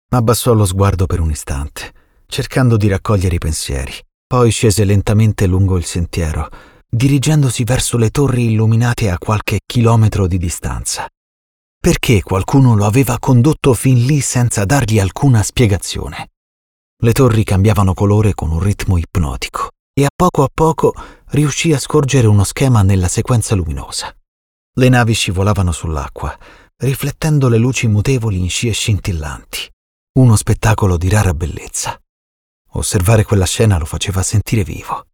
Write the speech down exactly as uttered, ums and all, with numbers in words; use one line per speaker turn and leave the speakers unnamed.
Abbassò lo sguardo per un istante, cercando di raccogliere i pensieri. Poi scese lentamente lungo il sentiero, dirigendosi verso le torri illuminate a qualche chilometro di distanza. Perché qualcuno lo aveva condotto fin lì senza dargli alcuna spiegazione? Le torri cambiavano colore con un ritmo ipnotico e a poco a poco riuscì a scorgere uno schema nella sequenza luminosa. Le navi scivolavano sull'acqua, riflettendo le luci mutevoli in scie scintillanti. Uno spettacolo di rara bellezza. Osservare quella scena lo faceva sentire vivo.